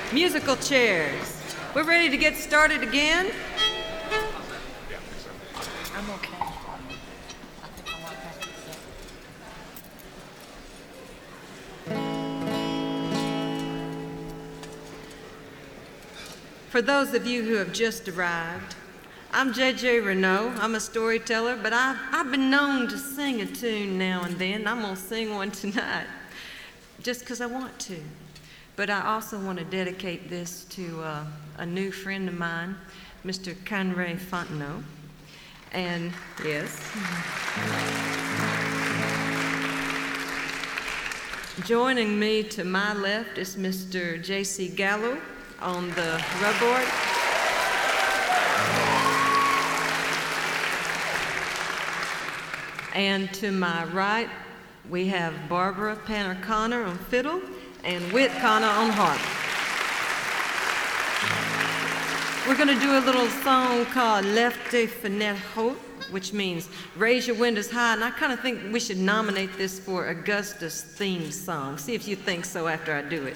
Musical chairs. We're ready to get started again. I'm okay. For those of you who have just arrived, I'm J.J. Renault. I'm a storyteller, but I've been known to sing a tune now and then. I'm going to sing one tonight just because I want to. But I also want to dedicate this to a new friend of mine, Mr. Conray Fontenot. And yes. Joining me to my left is Mr. J.C. Gallo on the rubboard. And to my right, we have Barbara Panner Connor on fiddle and Whit Connor on harp. We're going to do a little song called Lève tes fenêtres hautes, which means raise your windows high, and I kind of think we should nominate this for Augusta's theme song. See if you think so after I do it.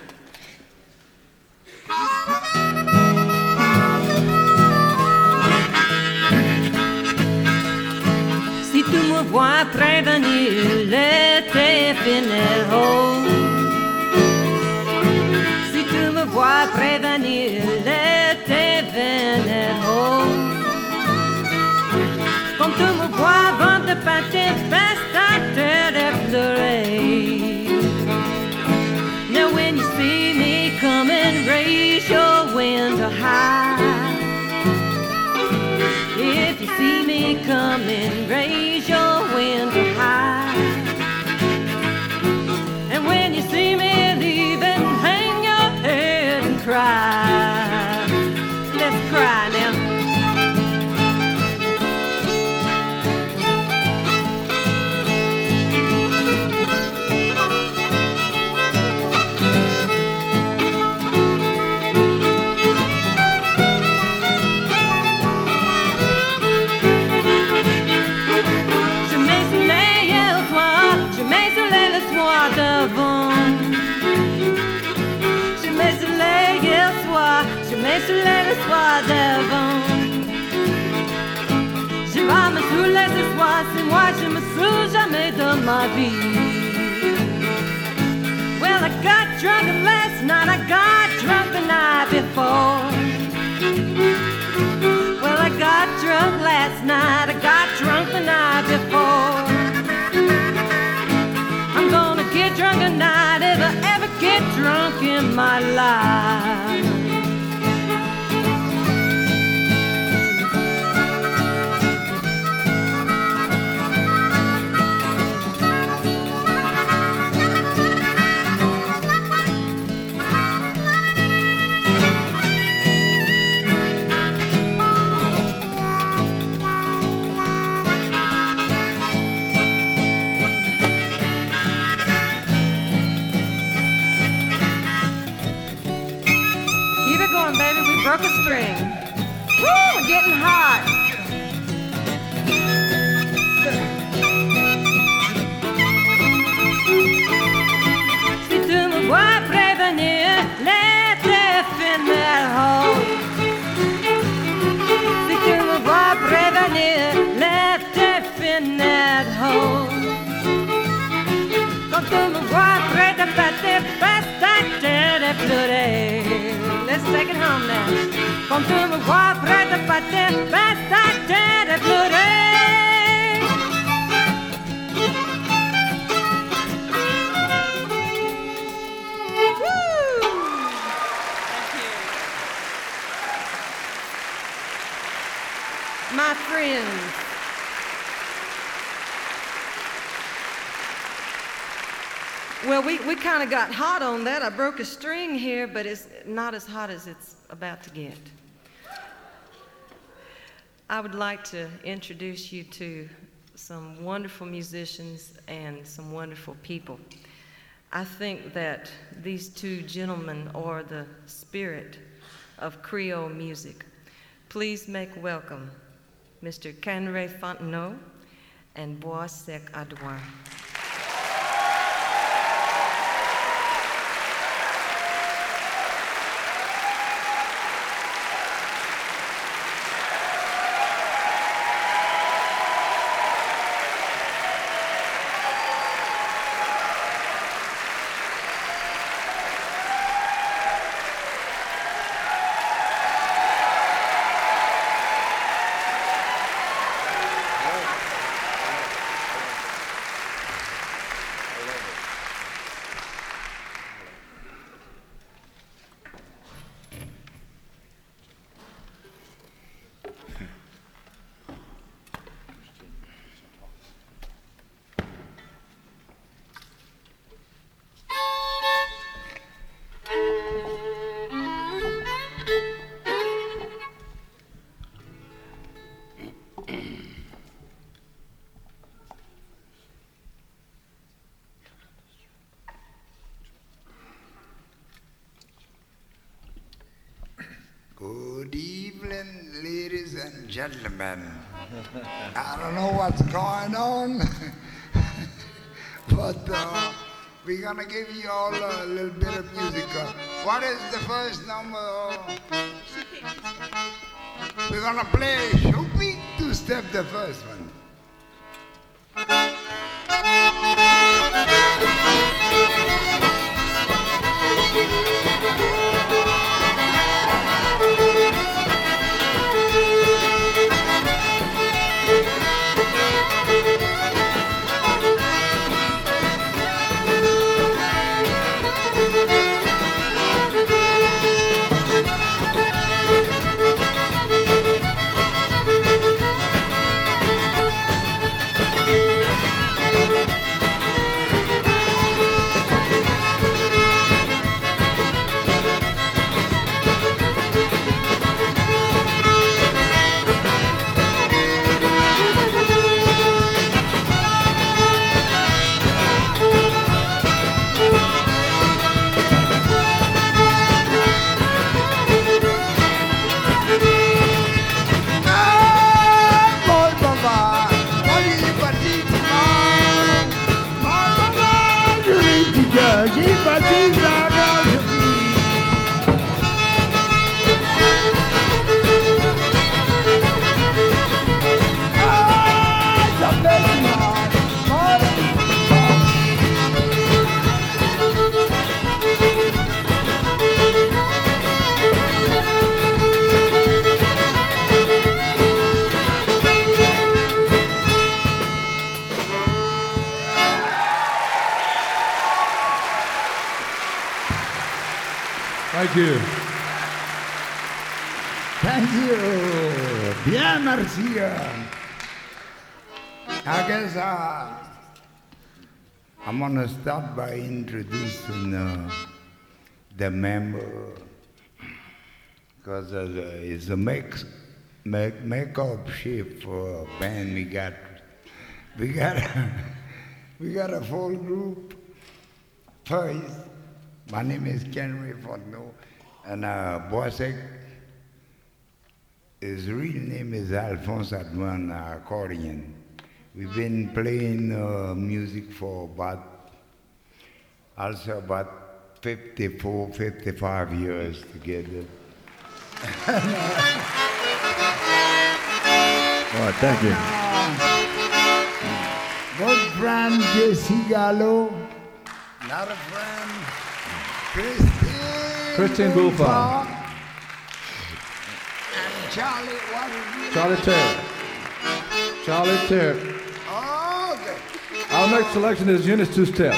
Si tu me vois prévenir, lève tes fenêtres hautes. Si tu me vois prévenir, lève tes fenêtres hautes. Quand tu me vois avant de partir, baisse ta tête et pleurer. Now when you see me coming, raise your window high. If you see me coming, raise your window high. And when you see me leaving, hang your head and cry. Let's cry now. Je soulève le soir devant. Je vais me saouler ce soir, c'est moi, je me saoule jamais de ma vie. Well, I got drunk last night, I got drunk the night before. Well, I got drunk last night, I got drunk the night before. I'm gonna get drunk tonight if I ever get drunk in my life. Broke a string. Woo, we're getting hot. Si tu me vois prévenir, lève tes fenêtres hautes. Si tu me vois prévenir, lève tes fenêtres hautes. Quand tu me vois près de partir, baisse ta tête et pleurer. Let's take it home now. Quand tu me vois près de partir, baisse ta tête et pleurer. Woo! Thank you. My friends, well, we kind of got hot on that. I broke a string here, but it's not as hot as it's about to get. I would like to introduce you to some wonderful musicians and some wonderful people. I think that these two gentlemen are the spirit of Creole music. Please make welcome Mr. Conray Fontenot and Bois Sec Adouin. gentlemen, I don't know what's going on, but we're gonna give you all a little bit of music. What is the first number? We're gonna play Shoopy two-step, the first one. Thank you. Thank you. Bien, merci. I guess I'm going to start by introducing the member, because it's a makeup shape for a band. We got a full group. First, my name is Kenry Fontenot, and Boisek, his real name is Alphonse Adman, accordion. We've been playing music for about 54, 55 years together. All right, thank you. Good friend J.C. Gallo, another friend Christine Bullfog. And Charlie, what is it? Charlie Terry. Oh, okay. Our next selection is Eunice two-step.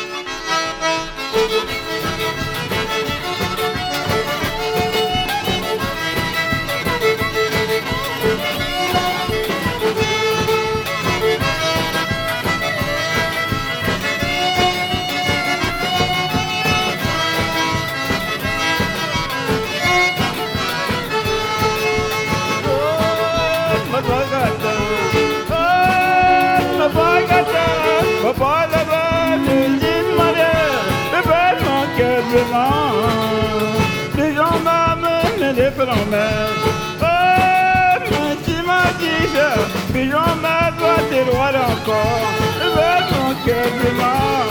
Les gens m'amènent des promesses. Oh, tu m'as dit, puis j'en mets toi tes droits encore. Avec mon cœur blanc.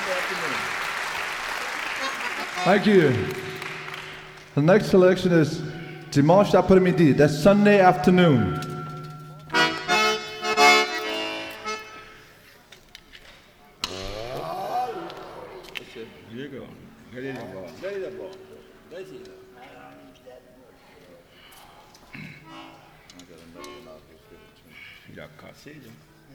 Thank you. The next selection is Dimanche après-midi. That's Sunday afternoon. Il a cassé, là.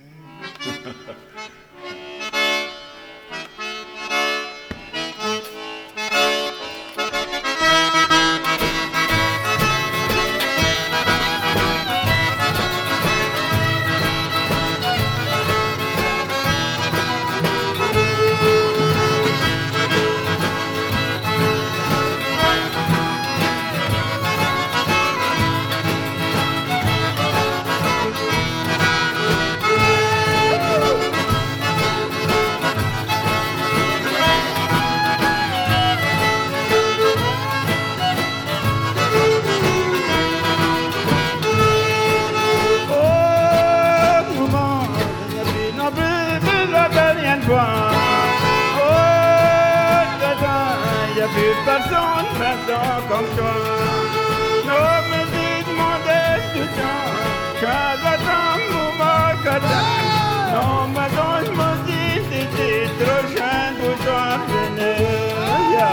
Personne maintenant comme toi. Non, mais dis-moi du temps. Quand j'attends mon macadam. Non, maintenant je me dis c'était trop jeune pour toi venir.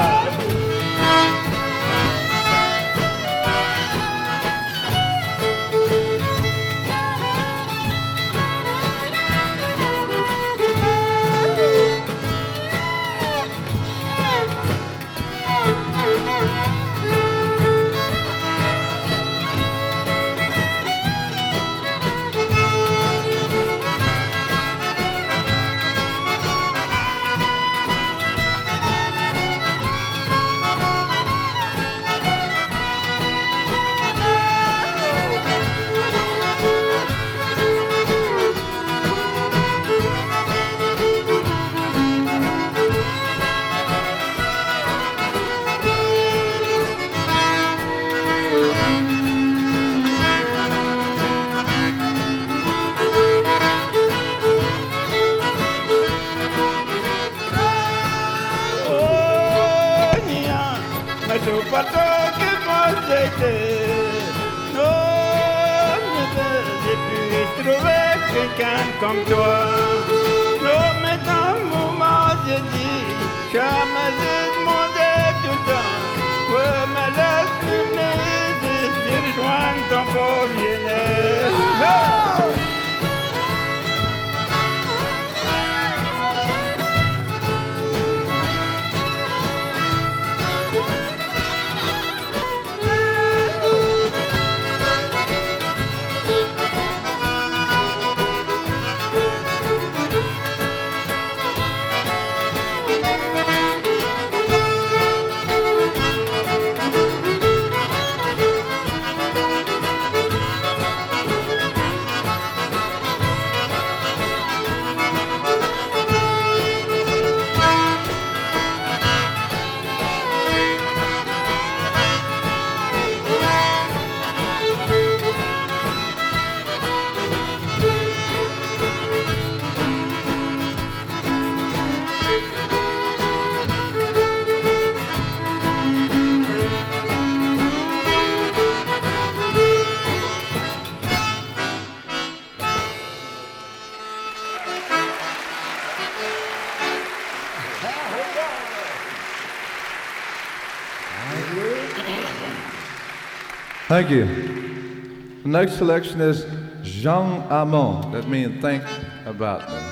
Quelqu'un comme toi. Non, mais dans le moment, je dis, jamais j'ai demandé tout le temps. Ouais, mais laisse-moi rejoindre ton pauvre bien-être. Thank you. The next selection is Jean Amon. That means think about them.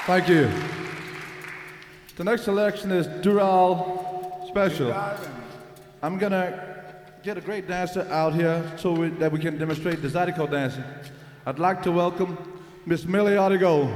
Thank you. The next selection is Dural Special. I'm gonna get a great dancer out here that we can demonstrate the Zydeco dancing. I'd like to welcome Miss Millie Artigo.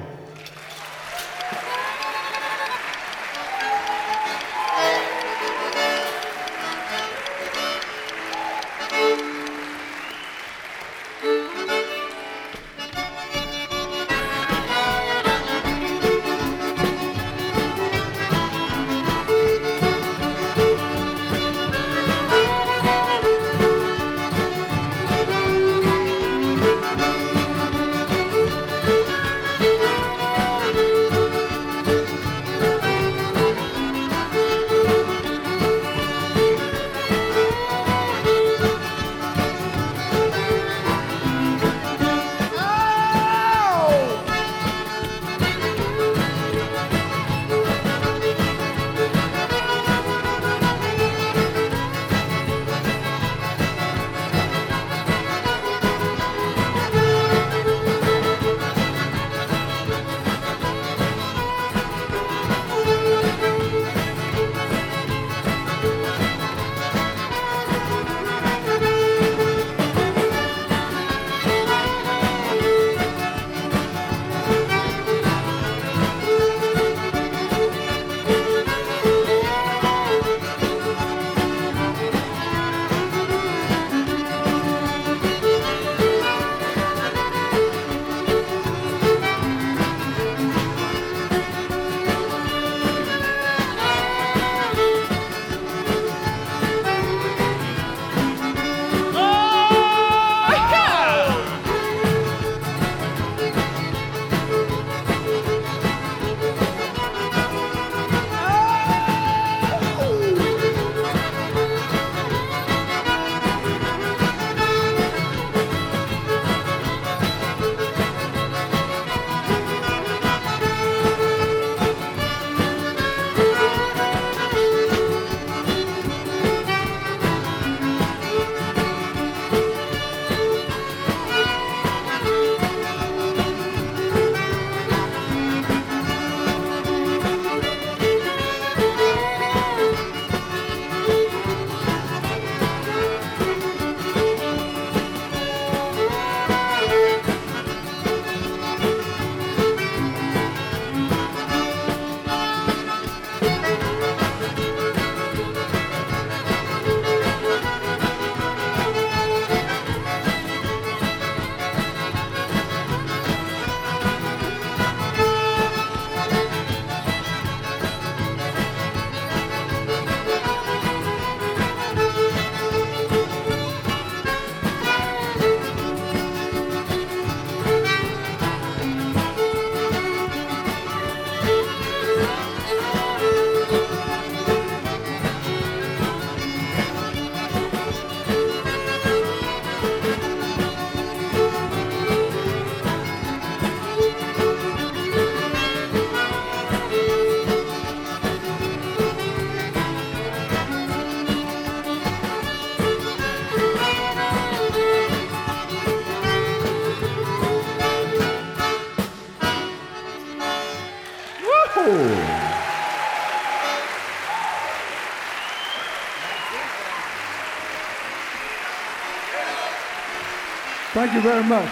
Thank you very much.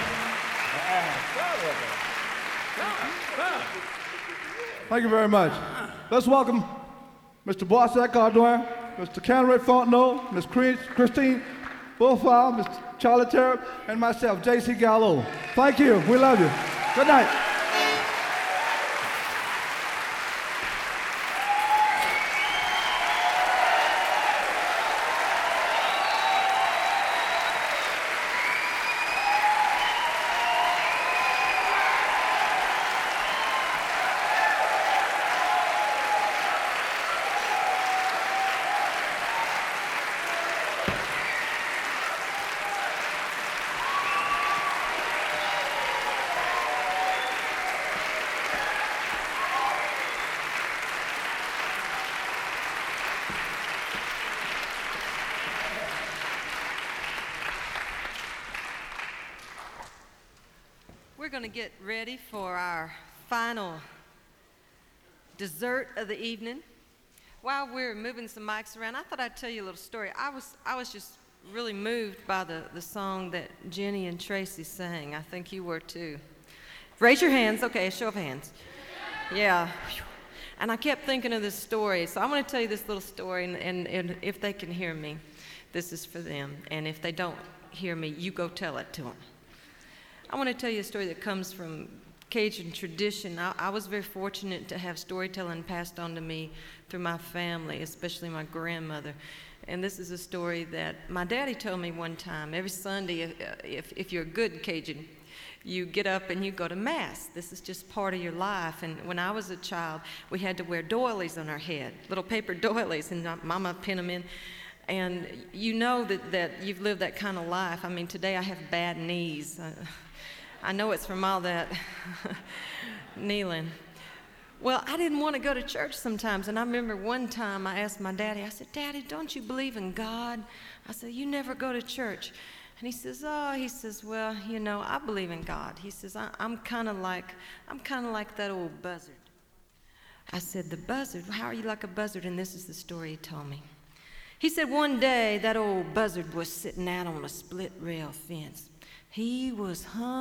Thank you very much. Let's welcome Mr. Boissac Ardouin, Mr. Canray Fontenot, Ms. Christine Beaufort, Mr. Charlie Terrell, and myself, J.C. Gallo. Thank you. We love you. Good night. We're going to get ready for our final dessert of the evening. While we're moving some mics around, I thought I'd tell you a little story. I was just really moved by the song that Jenny and Tracy sang. I think you were too. Raise your hands. Okay, a show of hands. Yeah. And I kept thinking of this story. So I want to tell you this little story, and if they can hear me, this is for them. And if they don't hear me, you go tell it to them. I want to tell you a story that comes from Cajun tradition. I was very fortunate to have storytelling passed on to me through my family, especially my grandmother. And this is a story that my daddy told me one time. Every Sunday, if you're a good Cajun, you get up and you go to Mass. This is just part of your life. And when I was a child, we had to wear doilies on our head, little paper doilies, and Mama pinned them in. And you know that you've lived that kind of life. I mean, today I have bad knees. I know it's from all that kneeling. Well, I didn't want to go to church sometimes, and I remember one time I asked my daddy, I said, "Daddy, don't you believe in God?" I said, "You never go to church." And he says, "Well, you know, I believe in God." He says, I'm kind of like that old buzzard." I said, "The buzzard? How are you like a buzzard?" And this is the story he told me. He said one day that old buzzard was sitting out on a split rail fence. He was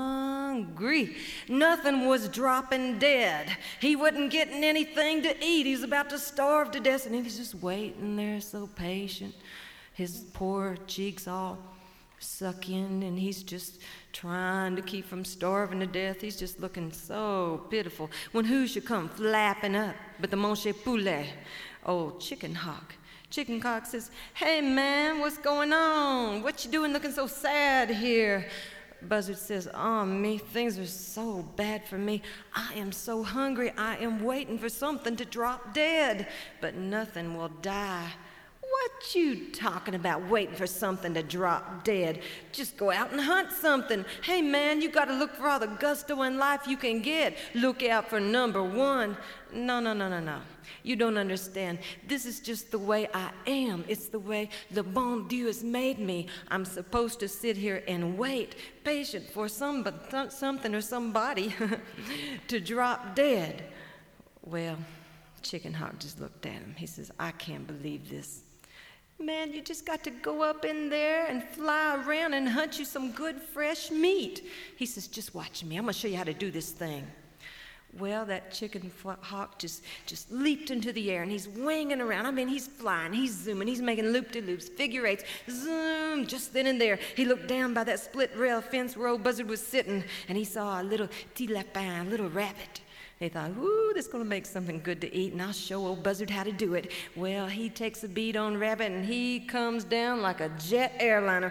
hungry. Nothing was dropping dead. He wasn't getting anything to eat. He was about to starve to death, and he was just waiting there so patient. His poor cheeks all sucking, and he's just trying to keep from starving to death. He's just looking so pitiful. When who should come flapping up but the Monsieur Poulet, old chicken hawk. Chicken hawk says, "Hey, man, what's going on? What you doing looking so sad here?" Buzzard says, "Oh, me, things are so bad for me. I am so hungry. I am waiting for something to drop dead, but nothing will die." "What you talking about, waiting for something to drop dead? Just go out and hunt something. Hey, man, you got to look for all the gusto in life you can get. Look out for number one." No. You don't understand. This is just the way I am. It's the way le bon Dieu has made me. I'm supposed to sit here and wait, patient for something or somebody to drop dead. Well, Chicken Hawk just looked at him. He says, "I can't believe this. Man, you just got to go up in there and fly around and hunt you some good fresh meat." He says, "Just watch me. I'm going to show you how to do this thing." Well, that chicken hawk just leaped into the air, and he's winging around. I mean, he's flying, he's zooming, he's making loop-de-loops, figure eights, zoom. Just then and there, he looked down by that split rail fence where old Buzzard was sitting, and he saw a little petit lapin, a little rabbit. They thought, "Ooh, this is going to make something good to eat, and I'll show old Buzzard how to do it." Well, he takes a bead on Rabbit, and he comes down like a jet airliner.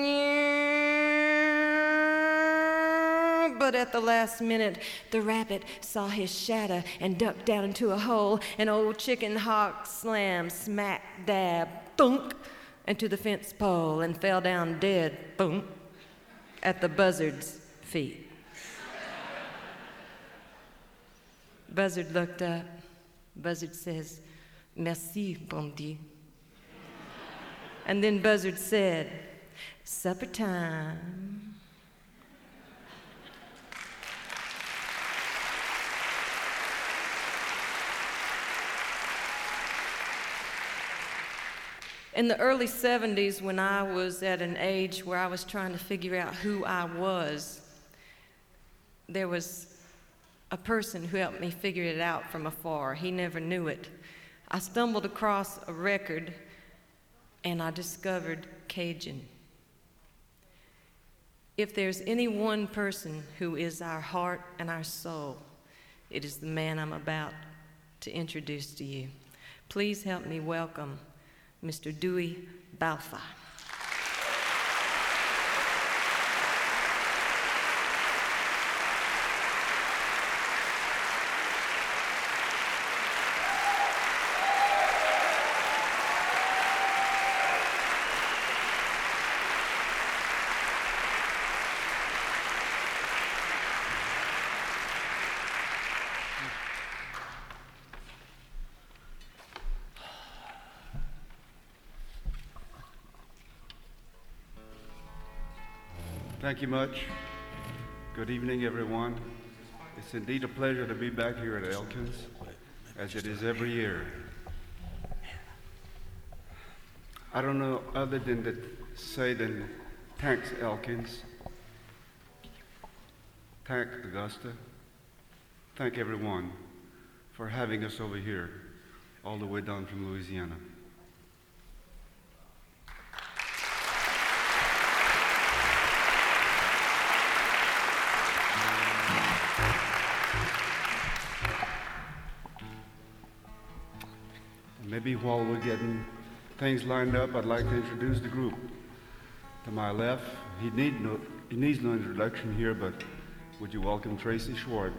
But at the last minute, the rabbit saw his shadow and ducked down into a hole, and old Chicken Hawk slammed smack dab, thunk, into the fence pole and fell down dead, boom, at the Buzzard's feet. Buzzard looked up. Buzzard says, "Merci, bon Dieu." And then Buzzard said, "Supper time." In the early 70s, when I was at an age where I was trying to figure out who I was, there was a person who helped me figure it out from afar. He never knew it. I stumbled across a record, and I discovered Cajun. If there's any one person who is our heart and our soul, it is the man I'm about to introduce to you. Please help me welcome Mr. Dewey Balfa. Thank you much. Good evening, everyone. It's indeed a pleasure to be back here at Elkins. as it is every year. I don't know other than to say than thanks, Elkins. Thank Augusta. Thank everyone for having us over here, all the way down from Louisiana. Maybe while we're getting things lined up, I'd like to introduce the group. To my left, he needs no introduction here, but would you welcome Tracy Schwartz?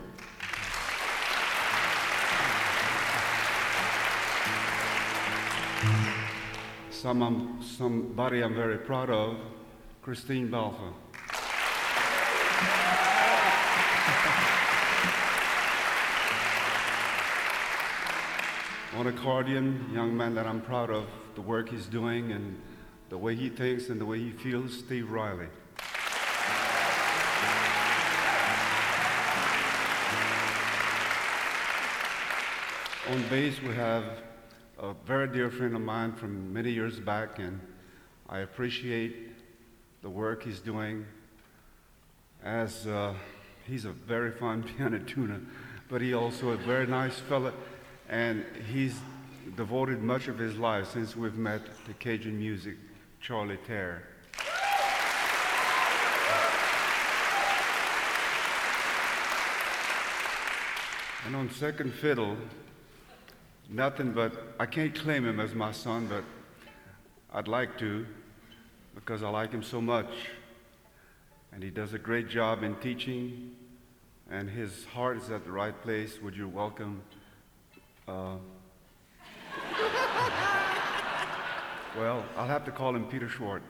Somebody I'm very proud of, Christine Balfa. On accordion, young man that I'm proud of, the work he's doing and the way he thinks and the way he feels, Steve Riley. On bass, we have a very dear friend of mine from many years back, and I appreciate the work he's doing, as he's a very fine piano tuner, but he also a very nice fella, and he's devoted much of his life since we've met to Cajun music, Charlie Terre. And on second fiddle, nothing but, I can't claim him as my son, but I'd like to, because I like him so much. And he does a great job in teaching, and his heart is at the right place. Would you welcome well, I'll have to call him Peter Schwartz.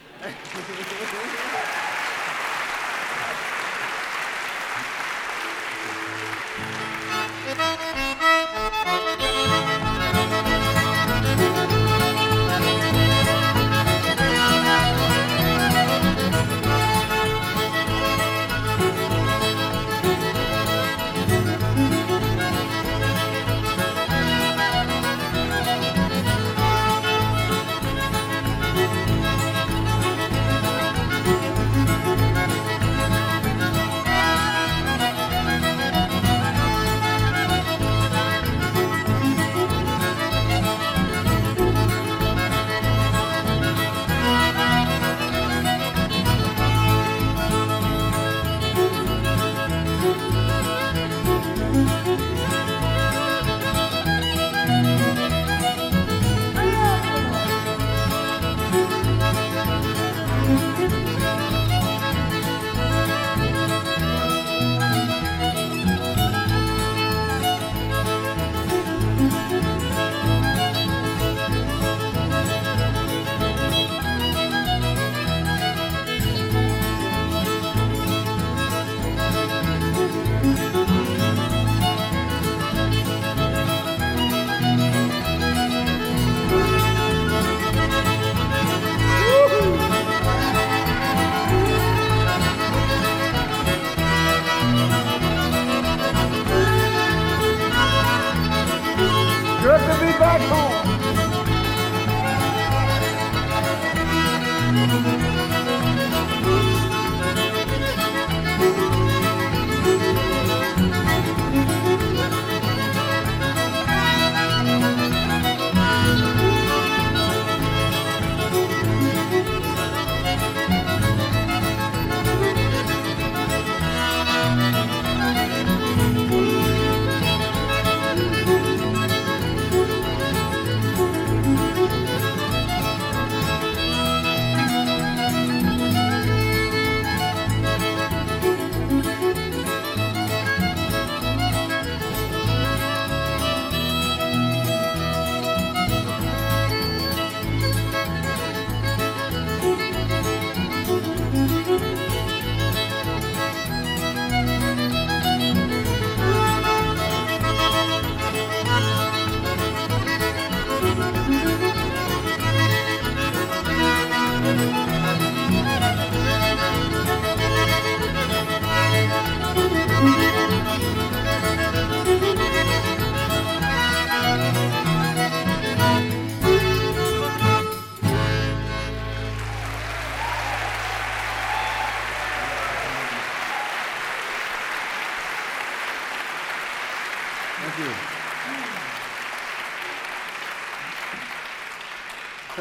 Good to be back home.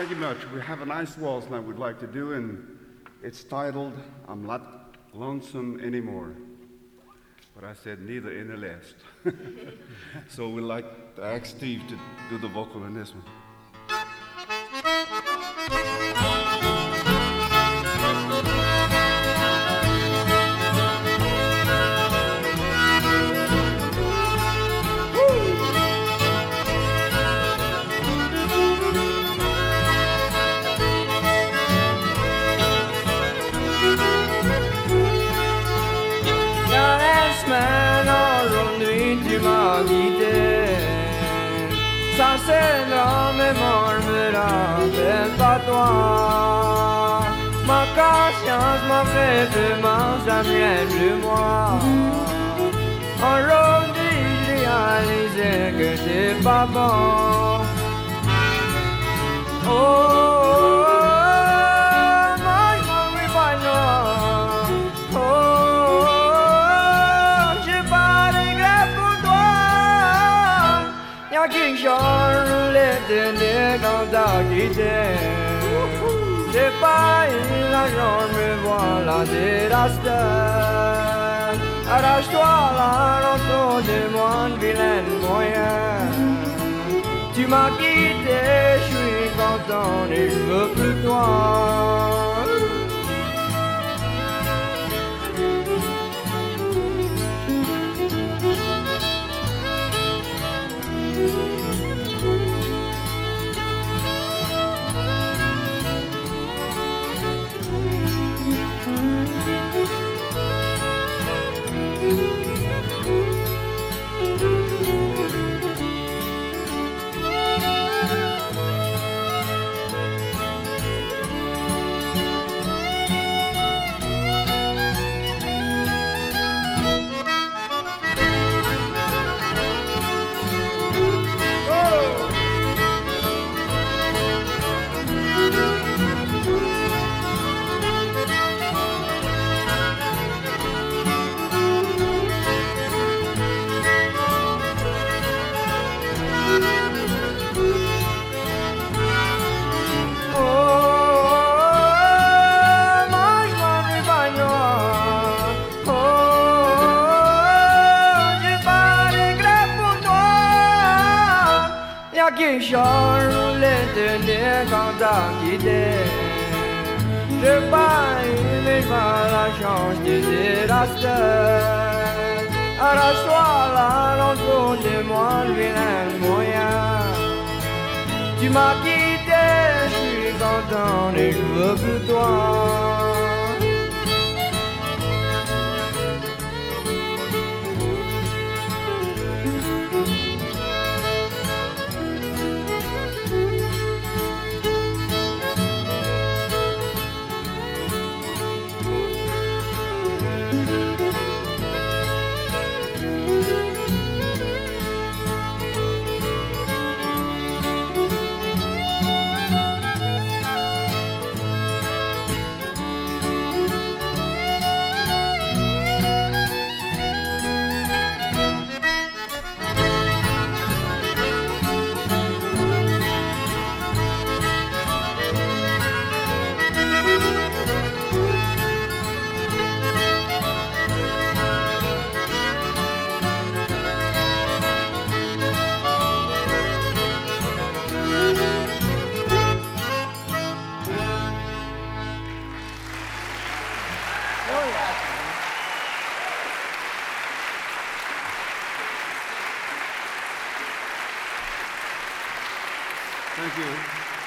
Thank you much. We have a nice waltz now we'd like to do, and it's titled I'm Not Lonesome Anymore. But I said neither in the last. So we'd like to ask Steve to do the vocal in this one. Ça s'aidera mes m'appelle pas toi. Ma conscience m'a fait de mal, ça vient de moi. Aujourd'hui, j'ai réalisé que c'est pas bon. Oh, moi je m'en vais pas loin. Oh, j'ai pas de regret pour toi. Y'a quelque chose l'éternel quand t'as quitté. J'ai pas eu l'argent de me voir la déraste. Arrache-toi la rançon de moi, un vilain moyen. Tu m'as quitté, je suis content et je veux plus de toi. Qui change l'éternel quand t'as quitté. J'ai pas eu mais pas la chance de déraster. Arrache-toi la rançon de moi, le vilain moyen. Tu m'as quitté, je suis content et je veux plus toi. Thank you.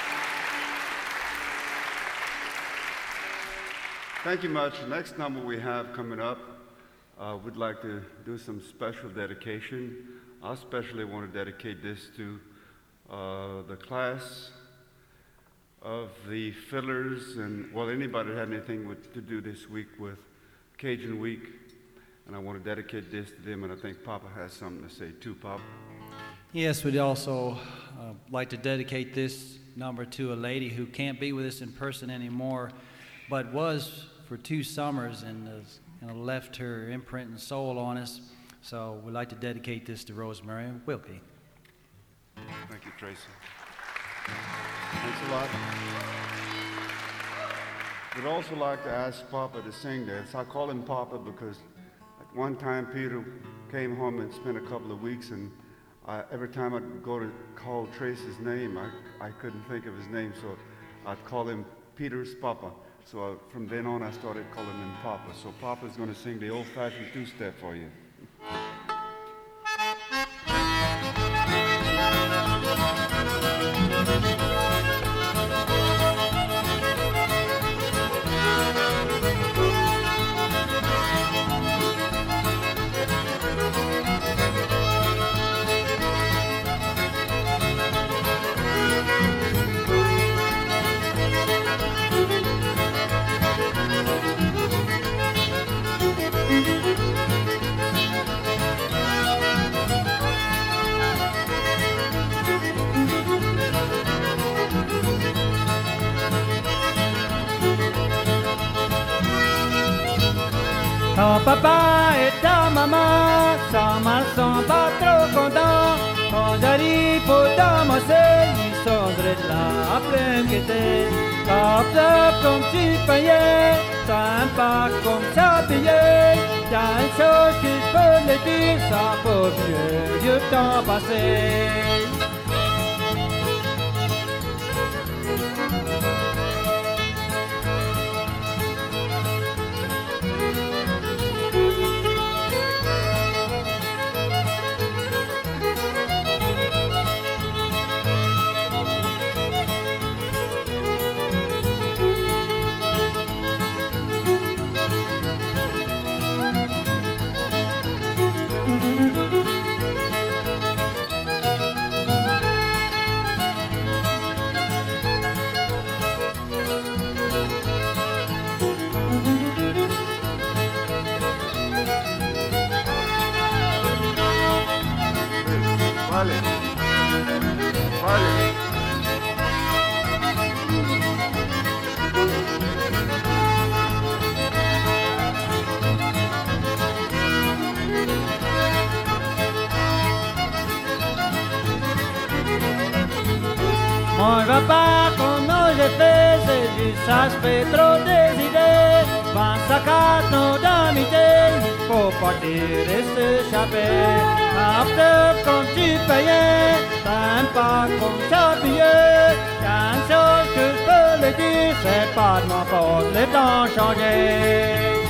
Thank you much. Next number we have coming up, we'd like to do some special dedication. I especially want to dedicate this to the class of the fiddlers and, well, anybody that had anything to do this week with Cajun Week. And I want to dedicate this to them, and I think Papa has something to say too, Papa. Yes, we'd also like to dedicate this number to a lady who can't be with us in person anymore, but was for 2 summers and left her imprint and soul on us. So we'd like to dedicate this to Rosemary Wilkie. Thank you, Tracy. Thanks a lot. Would also like to ask Papa to sing this. I call him Papa because at one time Peter came home and spent a couple of weeks, and every time I'd go to call Trace's name, I couldn't think of his name, so I'd call him Peter's Papa. So from then on, I started calling him Papa. So Papa's going to sing the old-fashioned two-step for you. Ton papa et ta maman s'en mal sont pas trop contents. Quand j'arrive pour t'amasser, ils sont de là à plein guetter. Top comme tu payais, sympa comme ça payait. Y'a une chose que je peux le dire, ça vaut mieux que temps passé. Vale. Vale. On va pas comment j'ai fait, c'est juste ça, je fais trop des idées. 24 ans d'amitié, il faut partir et s'échapper. After comme tu payais, sympa comme ça payait. Y'a une chose que je peux le dire, c'est pas de ma faute, les temps changé.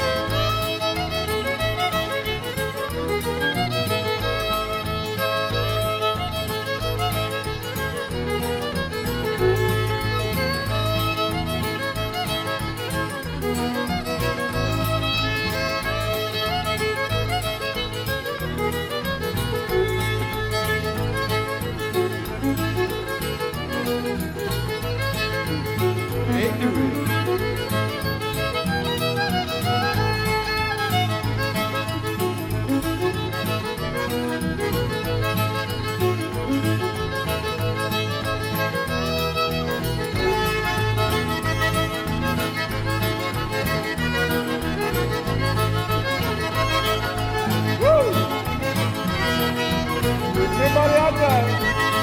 Everybody out there.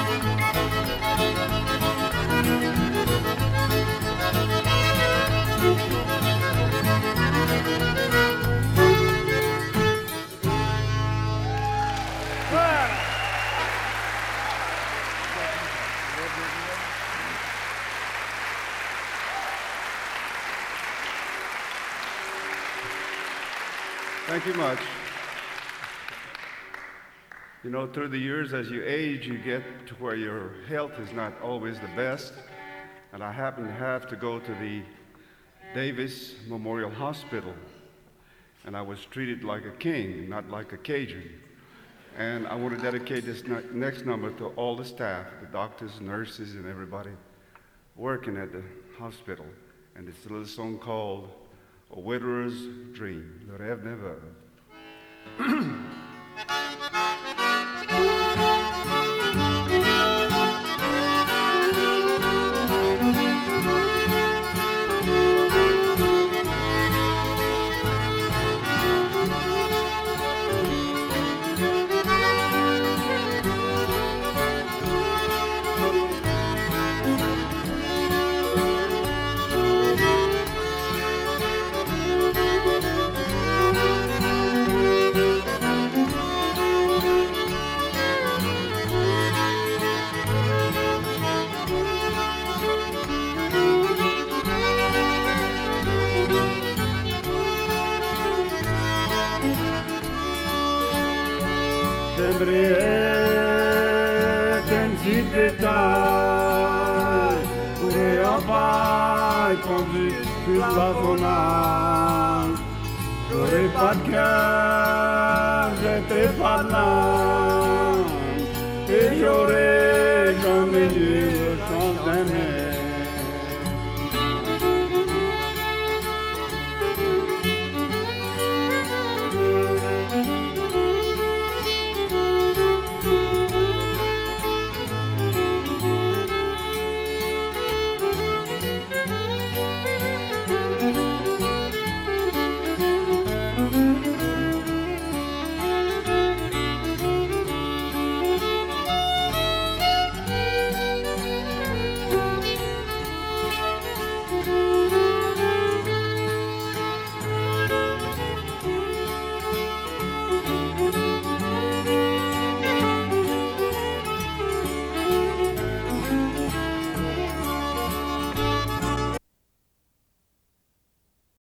Thank you much. You know, through the years, as you age, you get to where your health is not always the best. And I happen to have to go to the Davis Memorial Hospital. And I was treated like a king, not like a Cajun. And I want to dedicate this next number to all the staff, the doctors, nurses, and everybody working at the hospital. And it's a little song called A Widower's Dream. Le rêve d'un veuve. retiendrai d'un si détail, pourrait enfin conduire sur la zonage. J'aurais pas de cœur, j'étais pas de l'âme, et j'aurais jamais dû